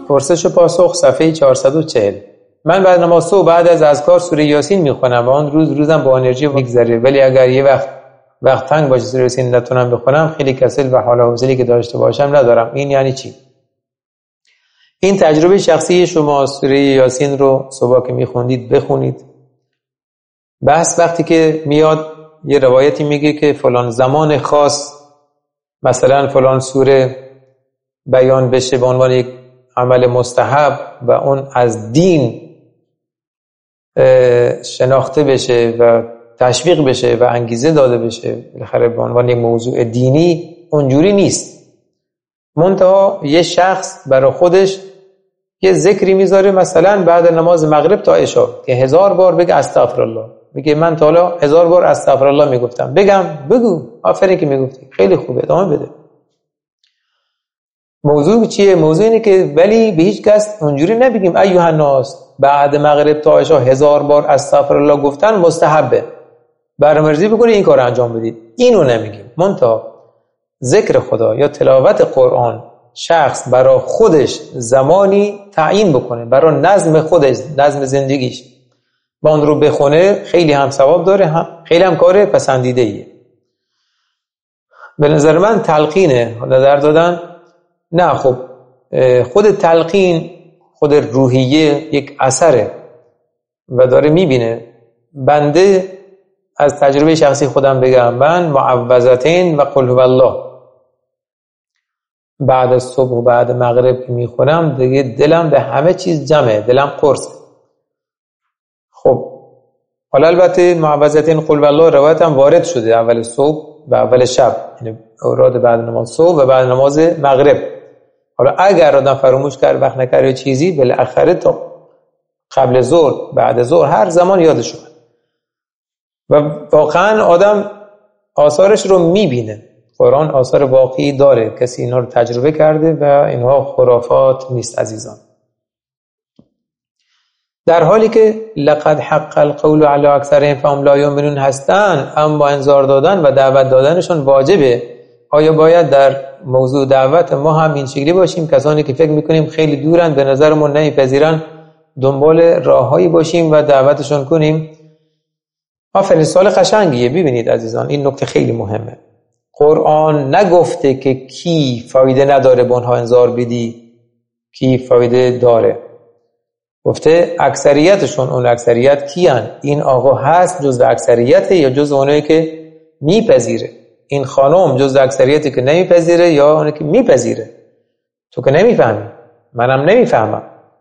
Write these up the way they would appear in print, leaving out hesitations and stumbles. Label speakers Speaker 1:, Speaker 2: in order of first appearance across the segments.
Speaker 1: پرسش و پاسخ صفحه 440. من بعد نماز صبح بعد از اذکار سوره یاسین میخونم و اون روزم با انرژی میگذره، ولی اگر یه وقت تنگ باشه سوره یاسین نتونم بخونم، خیلی کسل و حال و حوصله که داشته باشم ندارم. این یعنی چی؟ این تجربه شخصی شما. سوره یاسین رو صبح که میخوندید بخونید. بس وقتی که میاد یه روایتی میگه که فلان زمان خاص مثلا فلان سوره بیان بشه به عنوان یک عمل مستحب و اون از دین شناخته بشه و تشویق بشه و انگیزه داده بشه بالاخره به عنوان یک موضوع دینی، اونجوری نیست. منتها یه شخص برای خودش یه ذکری میذاره، مثلا بعد نماز مغرب تا عشا که 1000 بار بگه استغفرالله. میگه من تا حالا 1000 بار استغفرالله میگفتم. بگو آفرین که میگفتی، خیلی خوبه، ادامه بده. موضوع چیه؟ موضوع اینه که ولی به هیچ کس اونجوری نبگیم ایها الناس بعد مغرب تا عشا 1000 بار استغفرالله گفتن مستحبه، برنامه‌ریزی بکنید این کار انجام بدید. اینو نمیگیم. منتها ذکر خدا یا تلاوت قرآن شخص برای خودش زمانی تعیین بکنه، برای نظم خودش، نظم زندگیش، با اون رو بخونه، خیلی هم ثواب داره، خیلی هم کار پسندیده ایه. به نظر من تلقینه نظر دادن. نه خب خود تلقین، خود روحیه یک اثره و داره میبینه. بنده از تجربه شخصی خودم بگم، من معوذتین و قل هو الله بعد از صبح و بعد مغرب که میخونم دیگه دلم به همه چیز جمعه، دلم قرصه. خب حالا البته معوذتین قل هو الله روایت هم وارد شده اول صبح و اول شب، یعنی اوراد بعد نماز صبح و بعد نماز مغرب. حالا اگر آدم فراموش کرد، وقت نکرد یا چیزی، بالاخره تا قبل ظهر بعد ظهر هر زمان یادش اومد. و واقعا آدم آثارش رو میبینه. قرآن آثار واقعی داره، کسی اینا رو تجربه کرده و اینها خرافات نیست عزیزان. در حالی که لقد حق القول علی اکثرهم فهم لا یؤمنون هستن، اما انذار دادن و دعوت دادنشون واجبه. آیا باید در موضوع دعوت ما هم این شکلی باشیم؟ کسانی که فکر میکنیم خیلی دورن، به نظرمون نمیپذیرن، دنبال راههایی باشیم و دعوتشون کنیم؟ آفرین، سوال قشنگیه. ببینید عزیزان، این نکته خیلی مهمه. قرآن نگفته که کی فایده نداره به اونها انذار بدی، کی فایده داره. گفته اکثریتشون. اون اکثریت کیان؟ این آقا هست جزء اکثریته یا جزء اونایی که میپذیره؟ این خانم جزء اکثریتی که نمیپذیره یا اونایی که میپذیره؟ تو که نمیفهمی، منم نمیفهمم.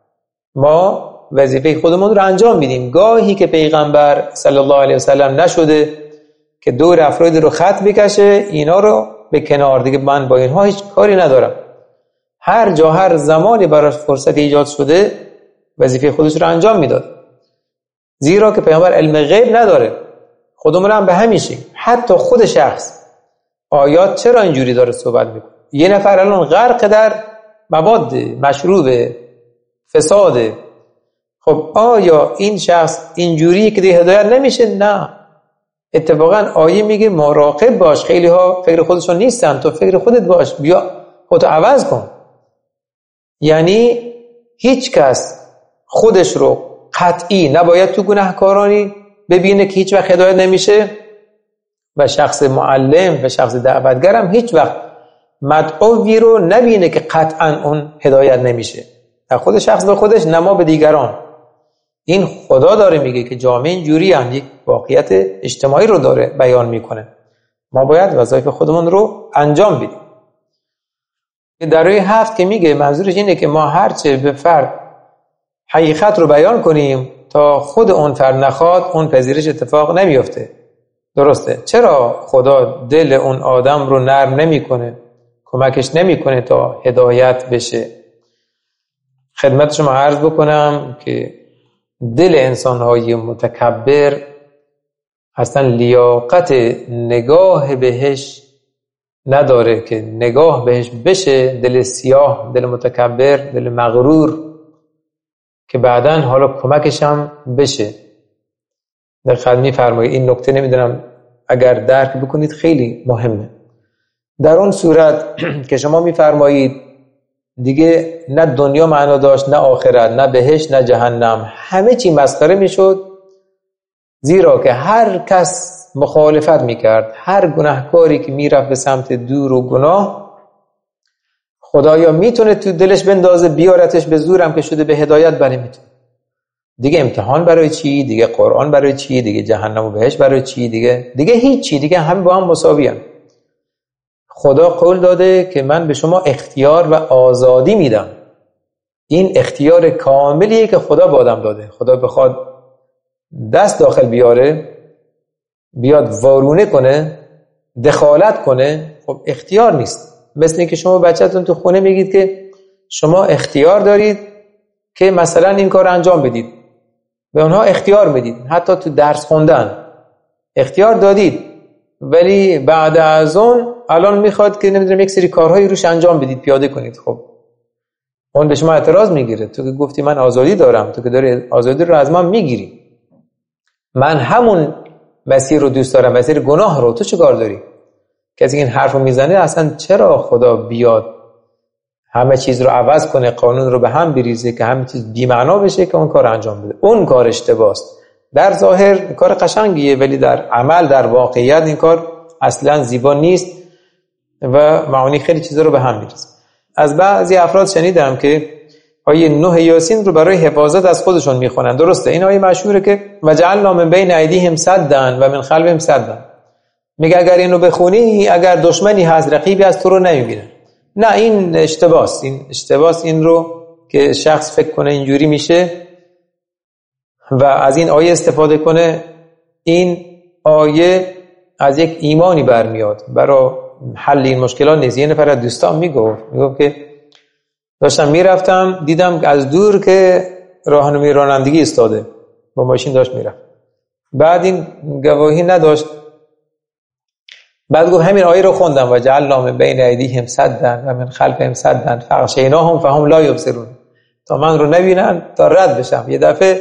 Speaker 1: ما وظیفه خودمون رو انجام میدیم. گاهی که پیغمبر صلی الله علیه و سلم نشده که دور افراد رو خط بکشه، اینا رو به کنار، دیگه من با اینها هیچ کاری ندارم. هر جا هر زمانی براش فرصت ایجاد شده وظیفه خودش رو انجام میداد، زیرا که پیغمبر علم غیب نداره. خودمون هم به همیشه، حتی خود شخص آیات چرا اینجوری داره صحبت میکنه؟ یه نفر الان غرق در مواد مشروب فساد، خب آیا این شخص اینجوری که دیگه هدایت نمیشه؟ نه، اتفاقا آیه میگه مراقب باش، خیلی ها فکر خودشون نیستن، تو فکر خودت باش، بیا خودتو عوض کن. یعنی هیچ کس خودش رو قطعی نباید تو گناهکارانی ببینه که هیچ وقت هدایت نمیشه، و شخص معلم و شخص دعوتگرم هیچ وقت مدعوی رو نبینه که قطعا اون هدایت نمیشه. در خود شخص به خودش، نما به دیگران. این خدا داره میگه که جامعه اینجوری هم یک واقعیت اجتماعی رو داره بیان میکنه. ما باید وظایف خودمون رو انجام بدیم. در روی 7 که میگه منظورش اینه که ما هرچه به فرد حقیقت رو بیان کنیم تا خود اون فرد نخواد، اون پذیرش اتفاق نمیفته. درسته؟ چرا خدا دل اون آدم رو نرم نمیکنه، کمکش نمیکنه تا هدایت بشه؟ خدمت شما عرض بکنم که دل انسان‌های متکبر اصلا لیاقت نگاه بهش نداره که نگاه بهش بشه. دل سیاه، دل متکبر، دل مغرور که بعداً حالا کمکش هم بشه. دقت می‌فرمایید این نکته، نمیدونم اگر درک بکنید خیلی مهمه. در اون صورت که شما می‌فرمایید دیگه نه دنیا معنا داشت، نه آخرت، نه بهشت، نه جهنم. همه چی مسخره میشد، زیرا که هر کس مخالفت میکرد، هر گناهکاری که میرفت به سمت دور و گناه، خدایا میتونه تو دلش بندازه بیارتش به زورم که شده به هدایت، بله میتونه. دیگه امتحان برای چی؟ دیگه قرآن برای چی؟ دیگه جهنم و بهشت برای چی؟ دیگه هیچی، دیگه همه با هم مساوی هم. خدا قول داده که من به شما اختیار و آزادی میدم. این اختیار کاملیه که خدا به آدم داده. خدا بخواد دست داخل بیاره، بیاد وارونه کنه، دخالت کنه، خب اختیار نیست. مثل اینکه شما بچه‌تون تو خونه میگید که شما اختیار دارید که مثلا این کار انجام بدید، به اونها اختیار میدید. حتی تو درس خوندن اختیار دادید، ولی بعد از اون الان میخواد که نمیدونم یک سری کارهایی روش انجام بدید، پیاده کنید. خب اون به شما اعتراض میگیره، تو که گفتی من آزادی دارم، تو که داری آزادی رو از من میگیری، من همون مسیر رو دوست دارم، مسیر گناه رو، تو چه کار داری؟ کسی که این حرف رو میزنه اصلا چرا خدا بیاد همه چیز رو عوض کنه، قانون رو به هم بریزه که همه چیز بی‌معنا بشه که اون کار انجام بده؟ اون کار اشتباهه. در ظاهر کار قشنگیه، ولی در عمل، در واقعیت این کار اصلا زیبا نیست و معانی خیلی چیزا رو به هم میریزه. از بعضی افراد شنیدم که آیه 9 یاسین رو برای حفاظت از خودشون میخونن. درسته، این آیه مشهوره که وجعلنا من بین ایدیهم سدا و من خلفهم سدا. میگه اگر اینو بخونی، اگر دشمنی هست، رقیبی از تو رو نمیبینه. نه، این اشتباهه. این رو که شخص فکر کنه اینجوری میشه و از این آیه استفاده کنه. این آیه از یک ایمانی برمیاد برای حل این مشکلات نیست. یه نفر از دوستان میگفت که داشتم میرفتم، دیدم از دور که راهنمای رانندگی ایستاده، با ماشین داشت میرفت. بعد این گواهی نداشت، بعد گفت همین آیه رو خوندم و جعلنا من بین ایدیهم سدا و من خلفهم سدا فاغشیناهم فهم لا یبصرون، تا من رو نبینن، تا رد بشم. یه دفعه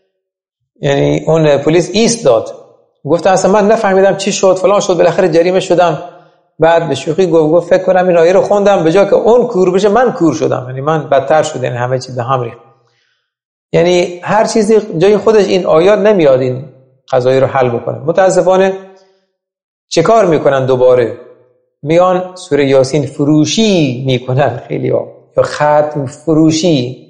Speaker 1: یعنی اون پلیس ایستاد، گفت اصلا من نفهمیدم چی شد، فلان شد، بالاخره جریمه شدم. بعد به شوخی گفت فکر کنم این آیه رو خوندم، به جای که اون کور بشه من کور شدم، یعنی من بدتر شد، یعنی همه چیز به هم ریخت. یعنی هر چیزی جای خودش این آیات نمیاد این قضایی رو حل بکنه. متاسفانه چه کار میکنن؟ دوباره میان سوره یاسین فروشی میکنن خیلی‌ها، یا ختم فروشی،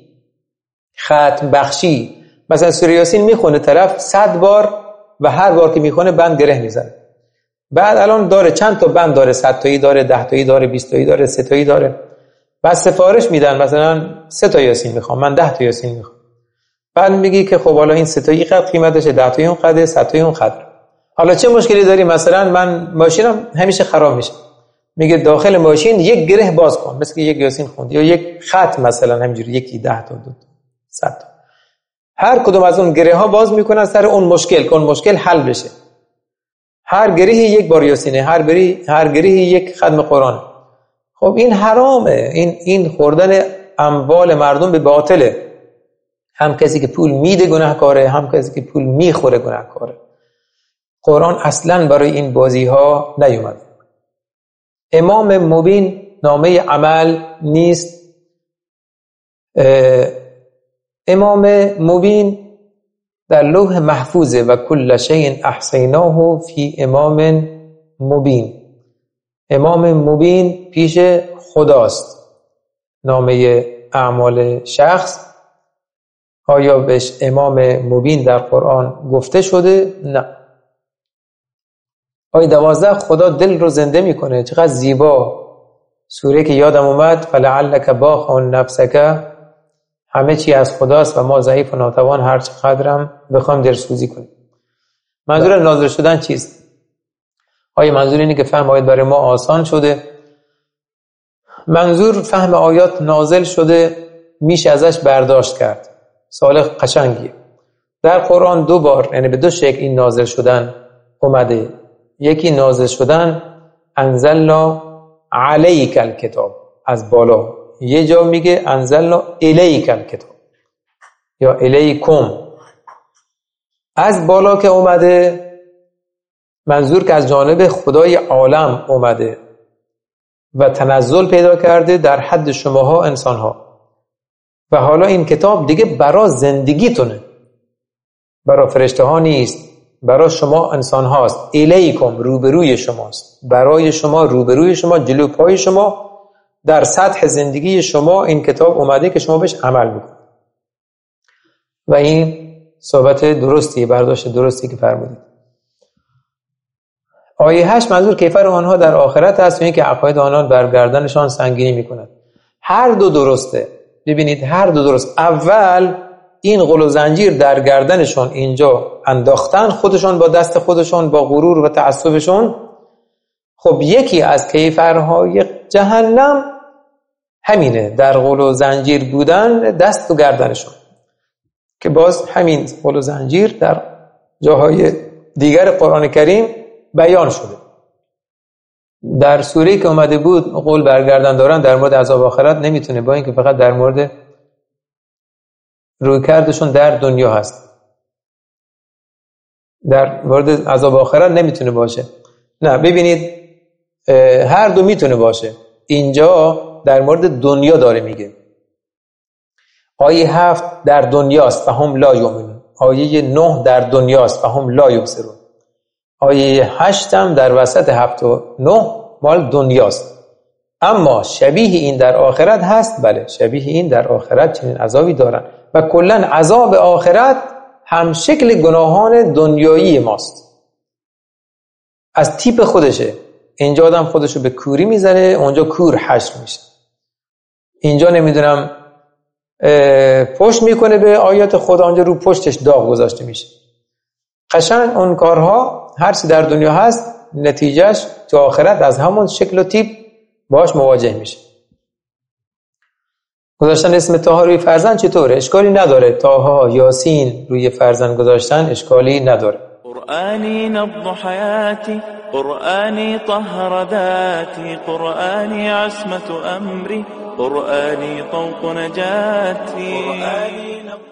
Speaker 1: ختم بخشی. مثلا سوره یاسین میخونه طرف 100 بار و هر بار که میخونه بند گره میزنه. بعد الان داره چند تا بند داره، 100 تایی داره، 10 تایی داره، 20 تایی داره، 3 تایی داره. بعد سفارش میدن مثلا 3 تا یاسین میخوام، من 10 تا یاسین میخوام. بعد میگی که خب حالا این 3 تایی قد قیمتشه، 10 تایی اون قده، 100 تایی اون قدر. حالا چه مشکلی داری؟ مثلا من ماشینم همیشه خراب میشه، میگه داخل ماشین یک گره باز کن، مثل که یک یاسین خوند، یا یک خط مثلا همینجوری، یکی 10 تا 2 تا 100 تا. هر کدوم از اون گره ها باز میکنن سر اون مشکل که اون مشکل حل بشه. هر گرهی یک بار یاسینه، هر گرهی یک ختم قرآن. خب این حرامه، این خوردن اموال مردم به باطله. هم کسی که پول میده گناهکاره، هم کسی که پول میخوره گناهکاره. قرآن اصلا برای این بازی ها نیومده. امام مبین نامه عمل نیست. امام مبین در لوح محفوظه و کل شیء احصیناه فی امام مبین. امام مبین پیش خداست. نامه اعمال شخص آیا بهش امام مبین در قرآن گفته شده؟ نه. آیه 12 خدا دل رو زنده میکنه، چقدر زیبا. سوره که یادم اومد فلعلک باخع نفسک، همه چی از خداست و ما ضعیف و ناتوان هر چقدرم بخوام دلسوزی کنیم. منظور نازل شدن چیست؟ آیا منظور اینه که فهم آیات برای ما آسان شده؟ منظور فهم آیات نازل شده، میشه ازش برداشت کرد. سوال قشنگیه. در قرآن 2 بار، یعنی به 2 شکل این نازل شدن اومده. یکی نازل شدن انزلنا علیک الکتاب، از بالا. یه جا میگه انزلنا الیک الکتاب یا الیکم، از بالا که اومده منظور که از جانب خدای عالم اومده. و تنزل پیدا کرده در حد شماها انسانها. و حالا این کتاب دیگه برای زندگیتونه، برای فرشته ها نیست، برای شما انسان هاست. الیکم، روبروی شماست، برای شما، روبروی شما، جلو پای شما، در سطح زندگی شما این کتاب اومده که شما بهش عمل بکنید. و این صحبت درستی، برداشت درستی که فرمودید. آیه 8 منظور کیفر آنها در آخرت است و این که عقاید آنان بر گردنشان سنگینی میکند. هر دو درسته. ببینید هر دو درست. اول این غل و زنجیر در گردنشون اینجا انداختن، خودشون با دست خودشون، با غرور و تعصبشون. خب یکی از کیفرهای جهنم همینه، در غل و زنجیر بودن، دست و گردنشون، که باز همین غل و زنجیر در جاهای دیگر قرآن کریم بیان شده. در سوره‌ای که اومده بود قول برگردن دارن در مورد عذاب آخرت نمیتونه، با اینکه فقط در مورد رویکردشون در دنیا هست. در مورد عذاب آخرت نمیتونه باشه. نه ببینید هر دو میتونه باشه. اینجا در مورد دنیا داره میگه. آیه 7 در دنیاست فهم لا یؤمنون. آیه 9 در دنیاست فهم لا یبصرون. آیه 8 هم در وسط 7 و 9 مال دنیاست. اما شبیه این در آخرت هست؟ بله، شبیه این در آخرت چنین عذابی دارن و کلا عذاب آخرت هم شکل گناهان دنیایی ماست، از تیپ خودشه. اینجا آدم خودشو به کوری میزنه، اونجا کور حشر میشه. اینجا نمیدونم پشت میکنه به آیات خدا، اونجا رو پشتش داغ گذاشته میشه. قشنگ اون کارها هر چی در دنیا هست نتیجهش تو آخرت از همون شکل و تیپ باش مواجه میشه. گذاشتن اسم طه روی فرزند چطوره؟ اشکالی نداره. طه، یاسین روی فرزند گذاشتن اشکالی نداره.
Speaker 2: قرآنی نبض حیاتی، قرآنی طهر ذاتی، قرآنی عصمت امری، قرآنی طوق نجاتی.